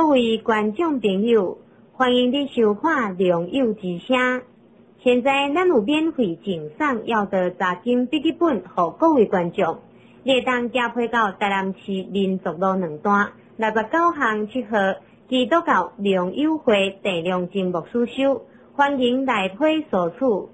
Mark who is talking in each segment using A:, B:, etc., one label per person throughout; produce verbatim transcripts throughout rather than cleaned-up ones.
A: 各位观众朋友，欢迎你收看《良友之声》。现在咱有免费赠送要得查经笔记本，给各位观众。你会当加配到台南市民族路两段六十九巷七号基督教良友会第两真牧师收，欢迎来配索取。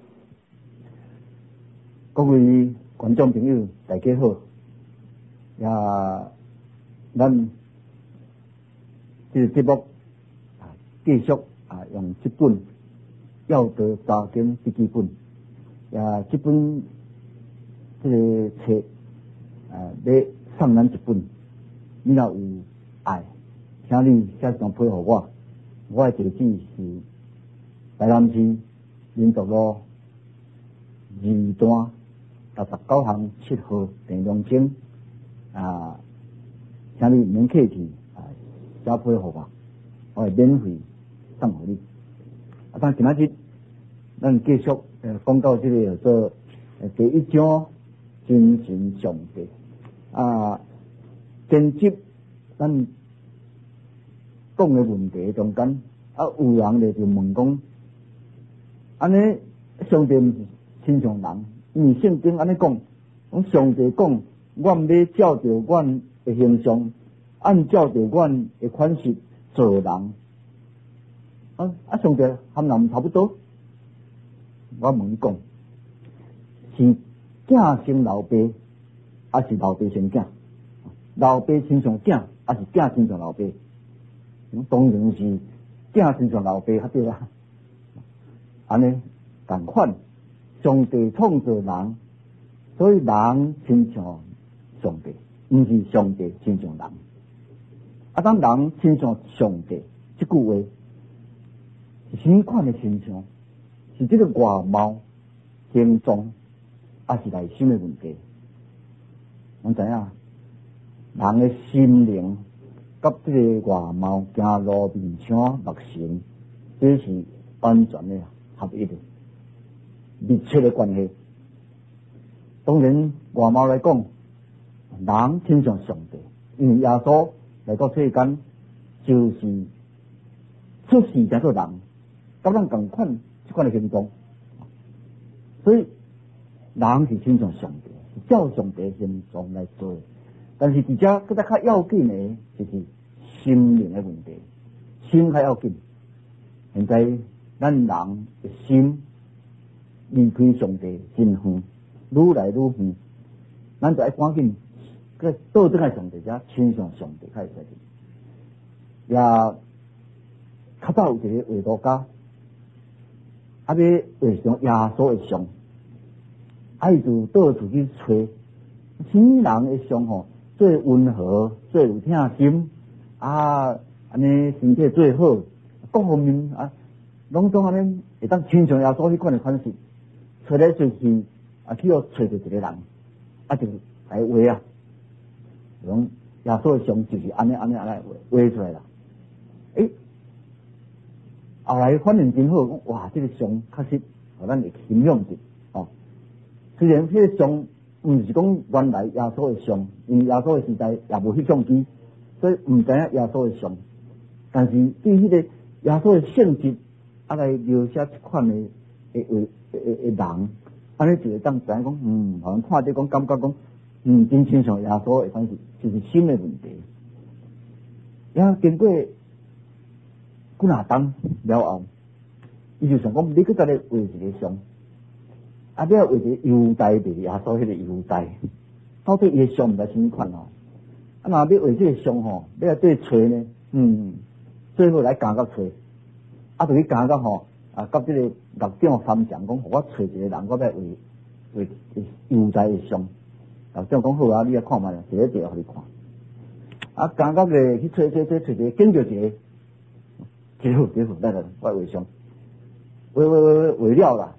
B: 各位观众朋友，大家好。也咱这个节目啊，继续啊，用这本《要得查经笔记本》也这本这个册啊，要送咱一本。你若有爱，请你写上配合我。我的地址是台南市民族路二段六十九巷七号第两间啊，请你免客气啊，写配合我，我会免费送给你。啊，但今仔日咱继续呃讲到这个叫做第一章真神上帝啊，前集咱讲的问题中间啊，有人咧就问讲，安尼上帝毋是亲像人，因为圣经安尼讲，讲上帝讲，我毋要照着阮的形象，按照着阮的款式做人。啊啊，上帝和人差不多。我问你讲，是囝生老爸，还是老爸生囝？老爸亲像囝，还是囝亲像老爸？当然是囝亲像老爸较对啦。安尼同款，上帝创造人，所以人亲像上帝，毋是上帝亲像人。啊，当人亲像上帝，这句话是什么款的亲像？是这个外貌、形状，还是内心的问题？我知影，人的心灵甲这个外貌、行路、面相、目神，这是完全的合一的、密切的关系。当然，外貌来讲，人亲像上帝，因为耶稣来到世间，就是出世才做人，甲咱同款这款的形状，所以人是亲像上帝，是照上帝的形状来做。但是伫遮更加较要紧的，就是心灵的问题，心较要紧。现在咱人的心离开上帝真远，愈来愈远，咱就要赶紧个倒转来上帝遮，亲像上帝较会使的。也较早有一个画图家，啊要画上耶稣的像，啊伊就到处去找什么人的像吼，最温和、最有疼心啊，安尼身体最好，各方面啊，拢总安尼会当亲像耶稣迄款的款式，找来找去啊，去互找到一个人，啊就来画啊，讲耶稣的像就是安尼安尼安尼画画出来啦。诶，后来反应真好，讲哇，这个像确实互咱会欣赏着哦。虽然迄个像毋是讲原来耶稣的像，因为耶稣的时代也无翕相机，所以毋知影耶稣的像。但是对迄个耶稣的性质，啊来描写一款的诶诶诶诶人，安尼就会当知影讲，嗯，互人看着讲感觉讲，嗯，真亲像耶稣的款式，就是心的问题。也经过几若冬了后，伊就想讲，你搁再来画一个像。啊！你要画一个犹大的耶稣，迄个犹大，到底伊的像毋知什么款哦？啊，若要画这个像吼，你要对找呢，嗯，最好来加甲找，啊，就去加甲吼，啊，甲这个六长参详讲，互我找一个人，我要画画犹大的像。六长讲好啊，你来看卖，一个一个互你看。啊，加甲个去找找找找一个，拣着一个，几好几好，来来，我画像，画画画画了啦。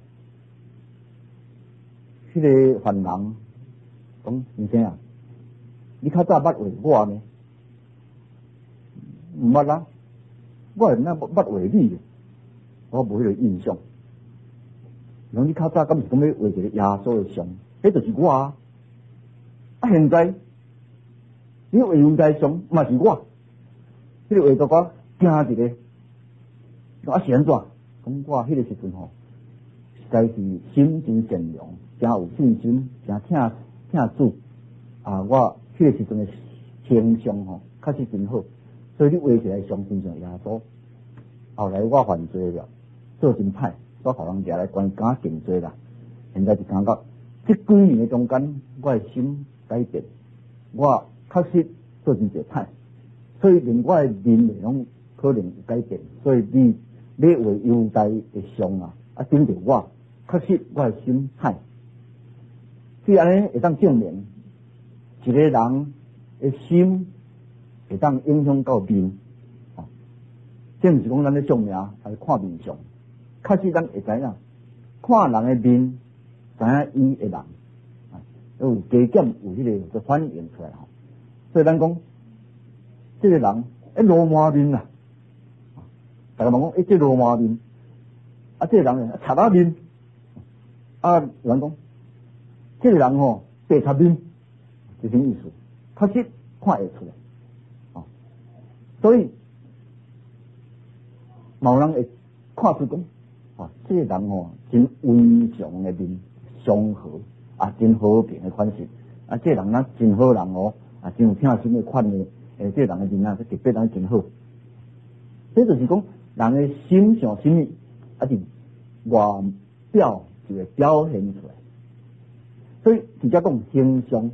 B: 迄个犯人讲先生啊，你较早捌画我呢？毋捌啦，我会那捌画你，我无迄个印象。讲你较早敢是讲要画一个耶稣的像，迄就是我啊。啊，现在你画犹大像嘛是我，迄个画图家听一个，啊是安怎？讲我迄个时阵吼，实在是心真善良，真有信心，真听听主啊！我迄个时阵的形象吼，确实真好，所以你画起来相信上耶稣。后来我犯罪了，做真歹，我互人抓来关监定罪啦。现在就感觉这几年的中间，我的心改变，我确实做真侪歹，所以连我的面拢可能有改变。所以你你为犹大的伤啊，啊顶着我，确实我的心歹。所以安尼会当证明一个人的心会当影响到面。这毋是讲咱咧相命，还是看面相。确实咱会知影，看人的面，知影伊的人，有加减有迄个反映出来吼。所以咱讲，这个人一罗马面啦，大家问讲，诶，这罗马面，啊，这个人呢，贼仔面，啊，有人讲，这个人吼白贼面，是什么意思？确实看会出来，哦，所以。某人会看出讲，啊，这个人哦，真温祥的面，祥和啊，真和平的款式，啊，这个人呢真好人哦，啊，真有听心的款的，诶，这个人的面啊，特别人真好。这就是讲人的心想什么，啊，是外表就会表现出来。所以直接讲形象，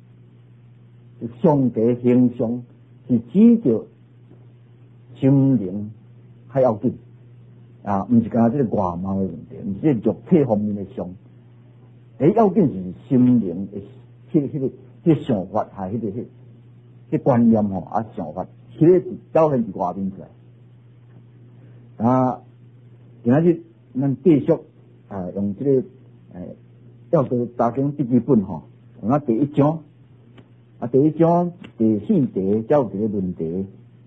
B: 上帝形象是指着心灵。还要紧啊！唔是讲这个外貌的问题，唔是肉体方面的伤。诶，要紧是心灵的，迄、迄个、迄个想法，还迄个、迄、迄观念吼啊，想法，迄个是表现伫外面出来。啊，今仔日咱继续啊，用这个诶，要个查经笔记本吼，用啊第一章啊，第一章第四题，才有一个问题。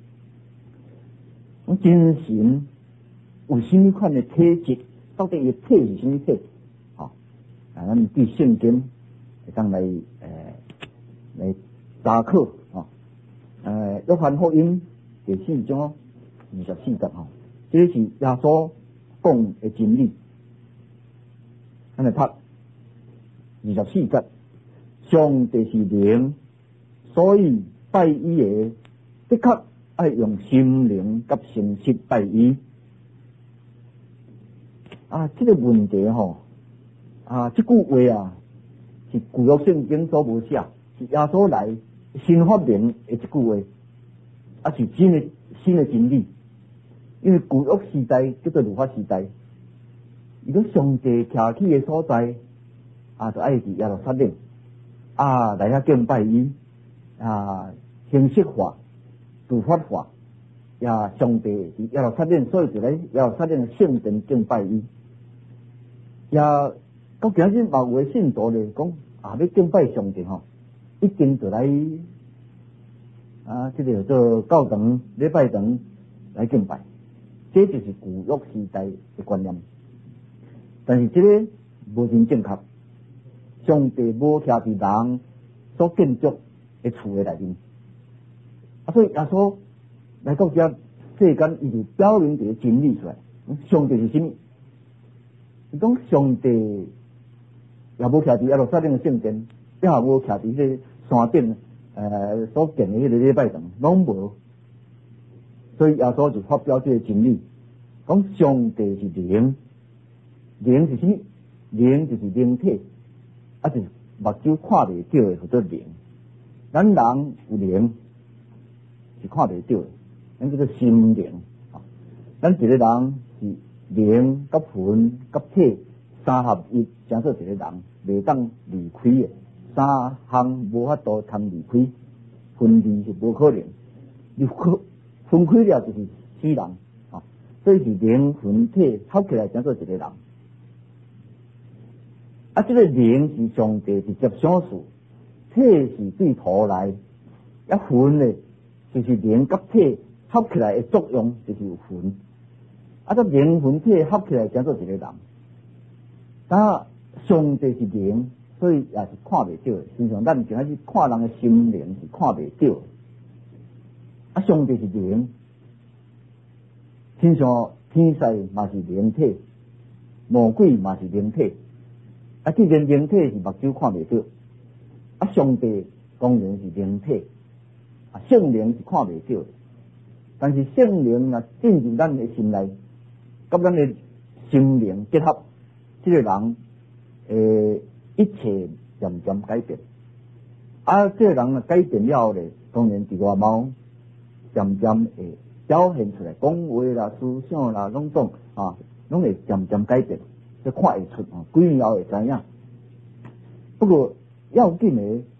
B: 讲精神有什么款的体质？到底伊体是什么体？吼、哦，啊，咱对圣经会当来诶来查考吼。诶，约翰福音第四章二十四节吼，这是耶稣讲的真理。咱来读二十四节，上帝是灵，所以拜伊的的确。爱用心灵甲诚实拜伊啊！这个问题吼啊，这句话啊是旧约圣经所无写，是耶稣来新发明的一句话，啊是新的新的真理。因为旧约时代叫做律法时代，如果上帝徛起的所在啊，就爱伫耶路撒冷啊来遐敬拜伊啊，形式化。自发化，也上帝伫耶路撒冷，所以就来耶路撒冷的圣殿敬拜伊。也到今日嘛有诶信徒咧讲啊，要敬拜上帝吼，一定就来啊，这个做教堂、礼拜堂来敬拜，这就是旧约时代的观念。但是这个无真正确，上帝无徛伫人所建筑的厝的内面。啊，所以耶稣来到这世间，伊就表明一个真理出来。上帝是什么？伊讲上帝也无徛伫耶路撒冷的圣殿，也无徛伫迄个山顶呃所建的迄个礼拜堂，拢无。所以耶稣就发表这个真理，讲上帝是灵，灵是什么？灵就是灵体，啊就是目睭看袂到的叫做灵。咱人有灵。是看袂到的，咱叫做心灵。咱一个人是灵、甲魂、甲体三合一，才做一个人，袂当离开的。三项无法度通离开，分离是无可能。你分开了就是死人啊！所以是灵、魂、体合起来才做一个人。啊，这个灵是上帝直接想事，体是对土来，啊魂呢？就是灵甲体合起来的作用，就是有魂。啊，这灵魂体合起来，才做一个人。那上帝是灵，所以也是看袂到的。实际上，咱今仔日看人的心灵是看袂到的。啊，上帝是灵， 亲像天使嘛是灵体，魔鬼嘛是灵体。啊，既然灵体是目睭看袂到，啊，上帝当然是灵体，啊，圣灵是看袂到。但是圣灵若进入咱的心内，甲咱的心灵结合，这个人诶，一切渐渐改变。啊，这个人若改变了咧，当然伫外貌渐渐会表现出来，讲话啦、思想啦，拢总啊，拢会渐渐改变，这看会出啊，几年后会知影。不过要紧的，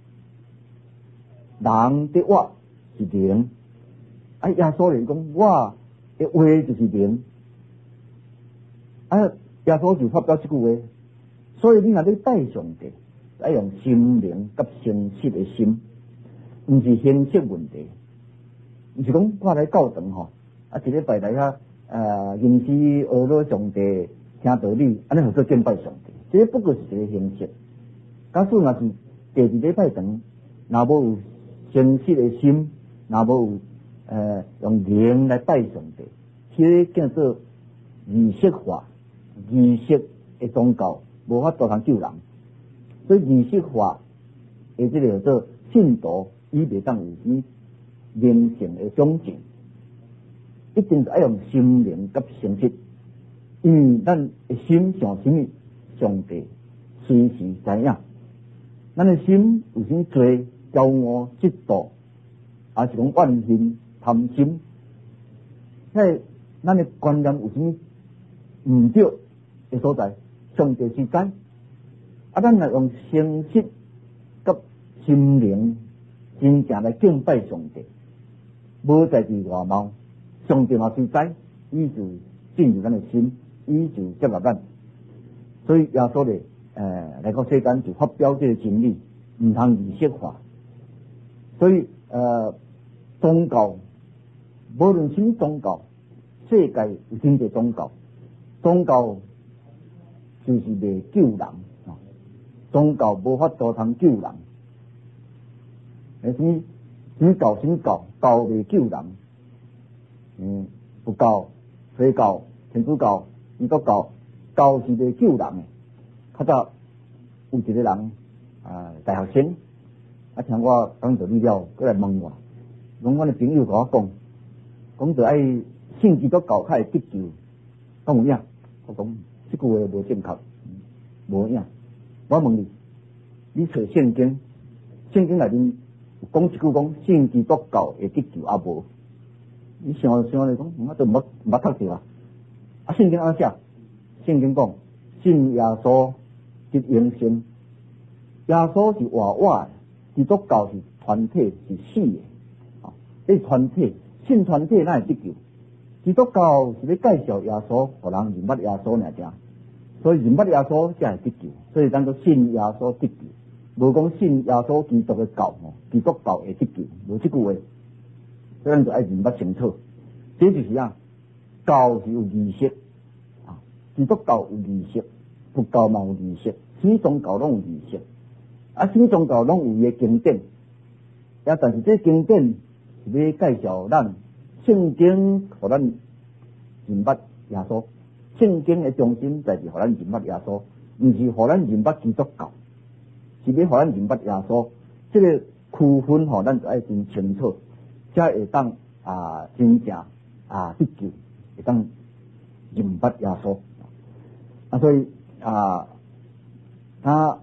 B: 人的话是灵，啊，耶稣来讲，我的话就是灵，啊，耶稣就发表这句话，所以你若要拜上帝，要用心灵甲诚实的心，毋是形式问题。毋是讲我来教堂吼，啊一礼拜来遐呃吟诗学了上帝听道理，安尼叫做敬拜上帝。这不过是一个形式。假使若是第二礼拜堂，若无有诚实的心，若无有呃用灵来拜上帝，这叫做仪式化、仪式的宗教，无法度通救人。所以仪式化的这个叫做信徒，伊袂当有伊灵性的忠诚，一定是要用心灵甲诚实，因为咱的心像什么，上帝随时知影。咱的心有啥罪、骄傲、嫉妒，还是讲怨恨、贪心，迄咱的观念有啥毋对的所在，上帝是知。啊，咱来用诚实甲心灵真正来敬拜上帝。无在伫外貌，上帝嘛是知，伊就进入咱的心，伊就接纳咱。所以耶稣咧，诶，来到世间就发表这个真理，毋通仪式化。所以，呃，宗教，无论什么宗教，世界有真侪宗教，宗教就是袂救人，啊，宗教无法度通救人。诶，什么什么教什么教？教袂救人，嗯，佛教、佛教、天主教、基督教，教是袂救人的。较早有一个人啊，大学生啊，听我讲道理了，过来问我，问我的朋友甲我讲，讲就爱信基督教才会得救，讲有影？我讲这句话无正确，无影。我问你，你找圣经，圣经内面讲一句讲信基督教会得救啊无？你想想来讲，我都冇冇读着啊！啊，圣经安写？圣经讲信耶稣得永生，耶稣是活活的，基督教是团体是死的，啊，这团体信团体哪会得救？基督教是要介绍耶稣，互人认捌耶稣尔正，所以认捌耶稣才会得救，所以咱都信耶稣得救。无讲信耶稣基督的教吼，基督教会得救，无这句话，所以咱就爱认捌清楚。这就是啊，教是有仪式啊，基督教有仪式，佛教嘛有仪式，什么宗教拢有仪式，啊，什么宗教拢有伊的经典，啊，但是这经典是要介绍咱圣经，互咱认捌耶稣，圣经的中心在是互咱认捌耶稣，毋是互咱认捌基督教。是要互咱认捌耶稣，这个区分吼，咱就爱真清楚，才会当啊真正啊得救，会当认捌耶稣。啊，所以啊，他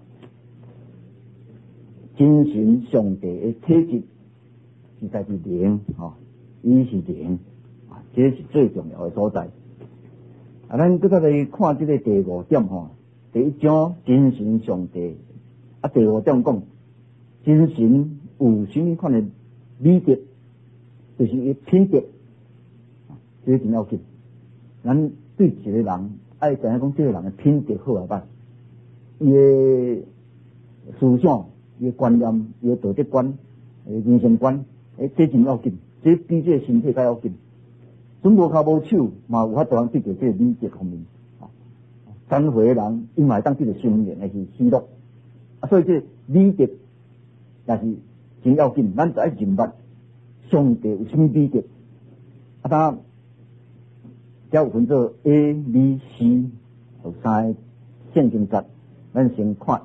B: 精神上帝的体质是在是灵吼，伊是灵啊，这是最重要的所在。啊，咱搁再来看这个第五点吼，第一章精神上帝。啊，第五点讲，精神有什么款的美德，就是伊品德，这真要紧。咱对一个人爱知影讲，这个人的品德好啊歹，伊的思想、伊的观念、伊的道德观、伊的人生观，诶，这真要紧。这比这个身体较要紧。准无骹无手，嘛有法度通得到这个美德方面。忏悔的人，伊嘛会当得到心灵的是喜乐。啊，所以这美德也是真要紧，咱就爱认捌上帝有什么美德。啊，他才有分做 A、B、C 有三个圣经节，咱先看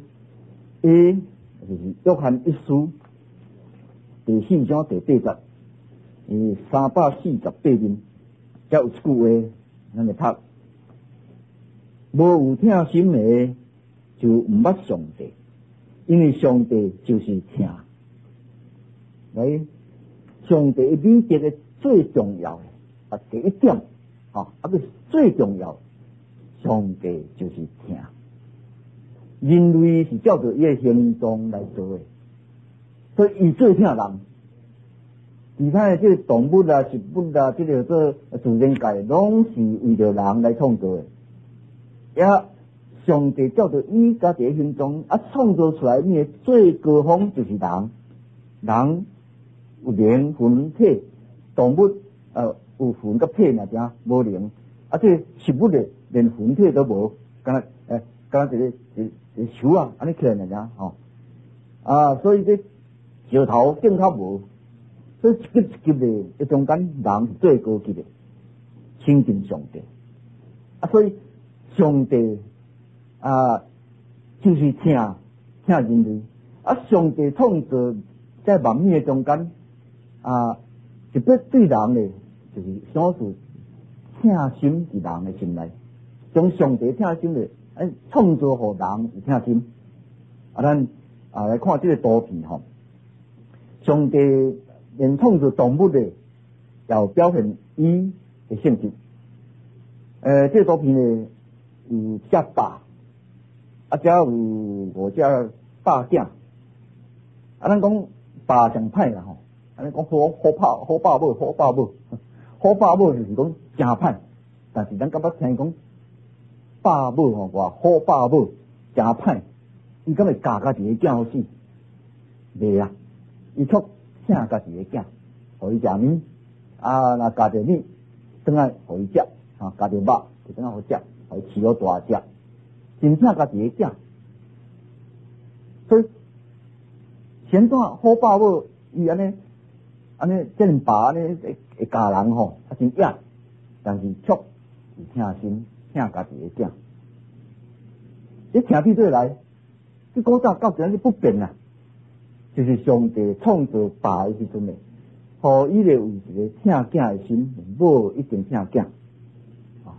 B: A。A 就是约翰一书第四章第八节，伊三百四十八面，才有一句话，咱来读：无有听心的，就毋捌上帝，因为上帝就是听。来，上帝美德的最重要的啊第一点，啊，啊个最重要，上帝就是听。人类是照着伊的形状来做的，所以伊最听人。其他的这个动物啊、植物啊、这个做自然界，拢是为着人来创造的。也上帝照着伊家己的形状啊创造出来，伊的最高峰就是人。人有灵魂体，动物呃有魂甲体那点无灵，啊这个植物的连魂体都无，敢若诶，敢若一个一。是树啊，安尼起来呢，咋吼？啊，所以这石头更较无，所以一级一级的，这中间人是最高级的，亲近上帝。啊，所以上帝啊，就是听听人类。啊，上帝创造在万物的中间啊，特别对人的，就是想是听心伫人的心内，将上帝听心的。哎，创造互人有听心。啊，咱啊来看这个图片吼，上帝连创造动物的，要表现伊的性质。呃，这个图片呢有只霸，啊，只有五只霸囝。啊，咱讲霸上歹啦吼，啊，咱讲好好拍好霸母好霸母，好霸母就是讲真歹，但是咱感觉听讲。霸母吼，话好霸母真歹，伊敢会教家己个囝好死？袂啊！伊却请家己个囝，互伊食面，啊，若家己面，转来互伊食，啊，家己肉就转来互食，互伊饲好大只，真请家己个囝。所以，前段好霸母伊安尼安尼这样霸安尼会会教人吼，啊真野，但是却是听心。听家己的囝，这听起做来，这古早到今日不变啊，就是上帝创造爸的时阵呢，互伊咧有一个听囝的心，无一定听囝，啊，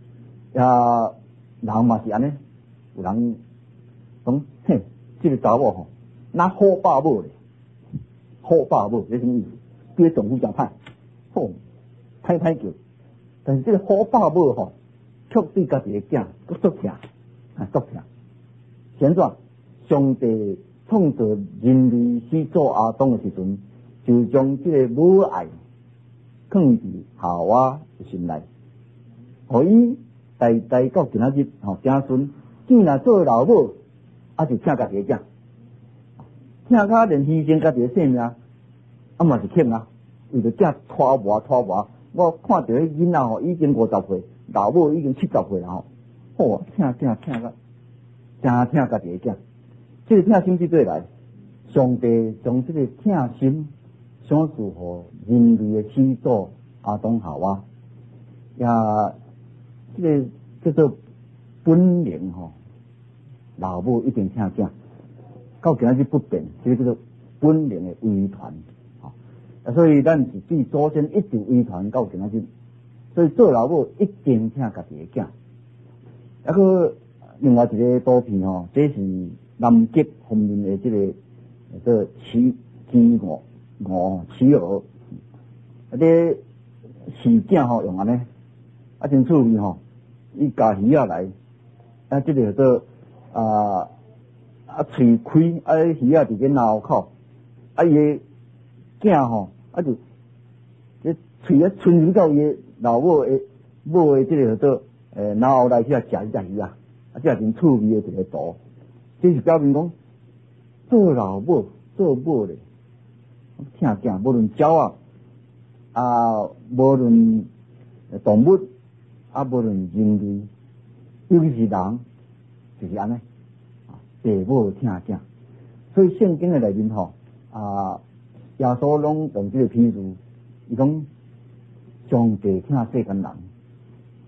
B: 也人嘛是安尼，有人讲，嘿，这个查某吼，那好爸母咧，好爸母，这什么意思？对丈夫真歹，吼，歹歹叫，但是这个好爸母吼。却对家己的囝搁足疼，啊足疼。现在上帝创造人类始祖亚当的时阵，就将这个母爱放伫夏娃的心内，互伊代代到今仔日吼，子孙既然做老母，啊就请家己的囝，请他连牺牲家己的性命，啊嘛是欠啊，为着囝拖磨拖磨。我看到迄囡仔吼，已经五十岁。老母已经七十岁了吼，好听听听个，真听家己个囝。这个听心是对来，上帝将这个听心想祝福人类的始祖亚当夏娃，也这个叫做本能吼，老母一定听囝，到今仔日不变，这个叫做本能的遗传，吼。啊，所以咱是对祖先一直遗传到今仔日。所以做老母一定听家己个囝。还个另外一个图片吼，这是南极方面的这个这企企鹅鹅企鹅，啊这饲囝吼用安尼，啊真趣味吼，伊夹鱼仔来，啊这个做啊啊喙开，啊鱼仔伫个脑口，啊伊个囝吼啊就这喙啊伸入到伊个。老母诶，母诶，这个叫做诶，然后来去啊食一只鱼啊，啊，这真趣味诶一个图。这是表明讲，做老母做母咧，听囝，无论鸟啊，啊，无论动物，啊，无论人类，尤其是人，就是安尼，啊，父母听囝。所以圣经诶内面吼，啊，耶稣拢用这个譬喻，伊讲。上帝听世间人，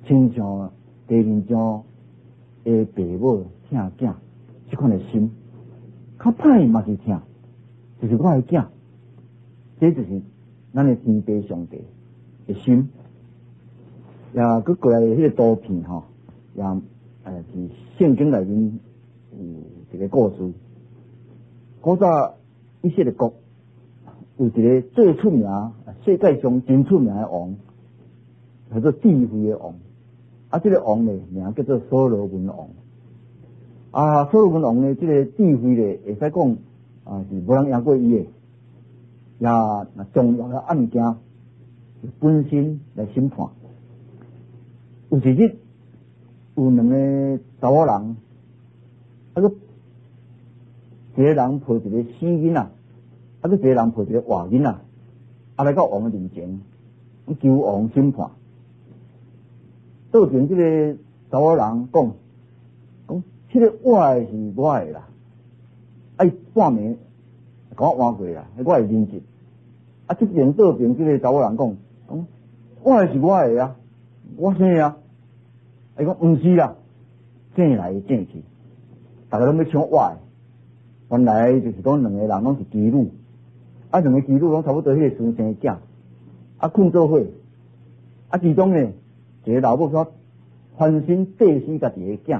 B: 亲像地面上的爸母疼囝，即款的心，较歹嘛是疼，就是我的囝，这就是咱的天父上帝的心。也佮过来迄个图片吼，也呃是圣经内面有一个故事。古早以色列国有一个最出名、世界上真出名的王，叫做智慧的王。啊，这个王呢，名叫做所罗门王。啊，所罗门王呢，这个智慧呢，会使讲啊是无人赢过伊的。也重要的案件本身来审判。有一日，有两个查某人，啊个一个人抱一个死囡仔，啊个一个人抱一个活囡仔，啊来到王的面前，求王审判。到前这个查某人讲，讲这个活的是我的啦，啊伊半暝甲我换过啦，我会认识。啊，这边倒边这个查某人讲，讲活的是我的啊，我生的啊。伊讲毋是啦，正来正去，大家拢要抢我的。原来就是讲两个人拢是基女，啊两个基女拢差不多迄个时阵生囝，啊困做伙，啊其中呢一个老母说翻身祭死家己的囝，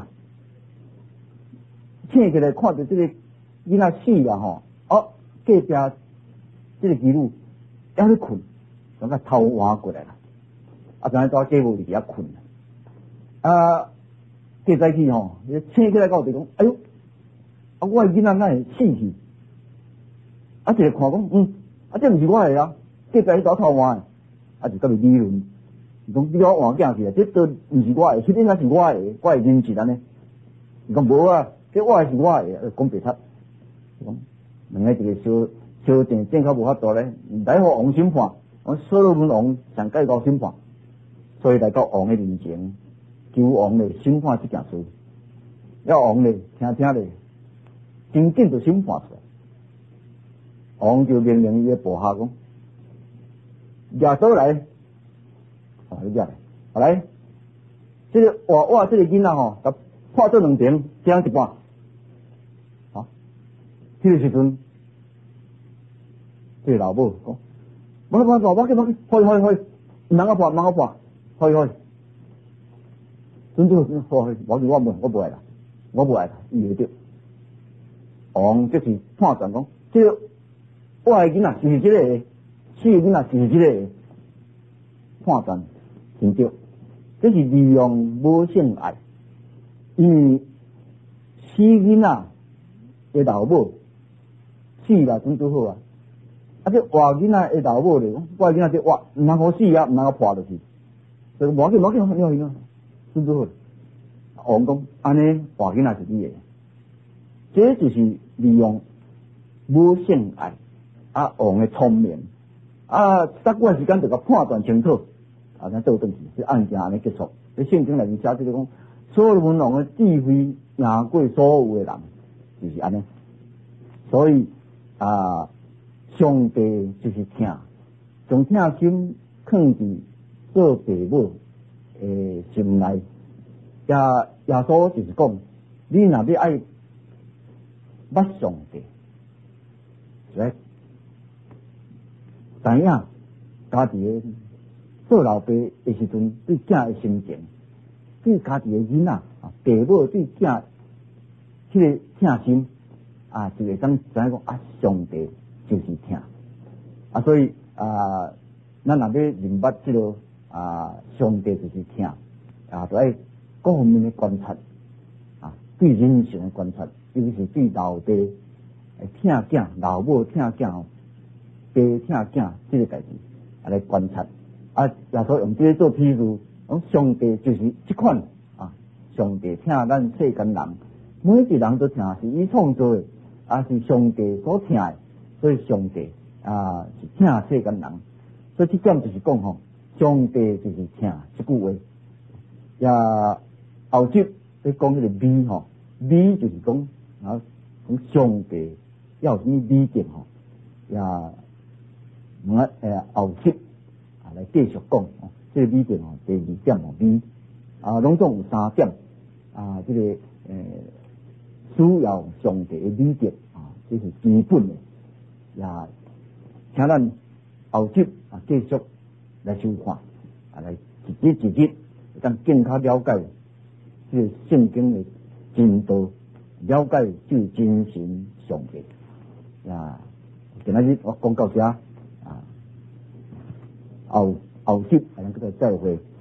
B: 醒起来看到这个囡仔死啊吼，哦隔壁这个基女还咧困，感觉头换过来啦，啊知影抓家母伫遐困。啊，隔早起吼，醒起来到地讲，哎哟，啊，我的囡仔哪会死去？啊，一个看讲，嗯，啊，这毋是我的啊，隔早起早头换的，啊，就甲伊理论，讲你我换囝去啊，这都毋是我的，迄顶才是我的，我会认识安尼。伊讲无啊，这我的是我的，讲白贼。讲两个一个小小战战较无法度咧，来互王审判，讲所罗门王上介高审判，所以来到王的面前。求王咧审判这件事，要王咧听听咧，真紧就审判出来。王就命令伊的部下讲：抓倒来，啊，你抓来，啊来，这个活活这个囡仔吼，甲破做两边，这样一半。好，这个时阵，这个老母讲：无无无，我去我去，开开开，唔通我破，唔通我破，开开。真正我我我唔我不爱啦，我不爱啦，伊会得。王这是判断讲，这个我的囡仔就是这个，死的囡仔就是这个，判断真对。这是利用无性爱，因为死囡仔的老母死啦，真最好啊。啊，这活囡仔的老母咧，我的囡仔这活唔通好死啊，唔通我破落去，所以无要紧，无要紧，要紧啊。真最好，王讲安尼活囡仔是你的，这就是利用无性爱啊，王的聪明啊，十几时间就甲判断清楚，啊，咱倒转去，这案件安尼结束。这圣经内面写这个讲，所罗门王的智慧赢过所有的人，就是安尼。所以啊，上帝就是疼，将疼心放伫做父母诶心内。耶耶稣就是讲，你若要爱捌上帝，来知影家己的做老爸的时阵对囝的心情，对家己的囡仔啊，爸母对囝迄个疼心啊，就会当知影讲啊，上帝就是疼啊，所以啊，咱若要明白这个啊，上帝就是疼啊，就爱各方面的观察啊，对人性的观察，尤其是对老爸疼囝、老母疼囝、爸疼囝这个代志啊来观察啊，也所用这个做譬如，讲上帝就是这款啊，上帝疼咱世间人，每一个人都疼，是伊创造的，啊是上帝所疼的，所以上帝啊是疼世间人，所以这点就是讲吼，上帝就是疼这句话，也后节咧讲迄个美吼，美就是讲啊讲上帝要有什么美点吼，也我诶后节啊来继续讲，这个美点吼第二点吼美啊，拢总有三点啊，这个诶需要上帝的理解啊，这是基本的。也请咱后集啊继续来收看，啊来一日一日，当更加了解这个圣经的真道，了解这个真神上帝。啊，今仔日我讲到这啊，后后集还能够再会。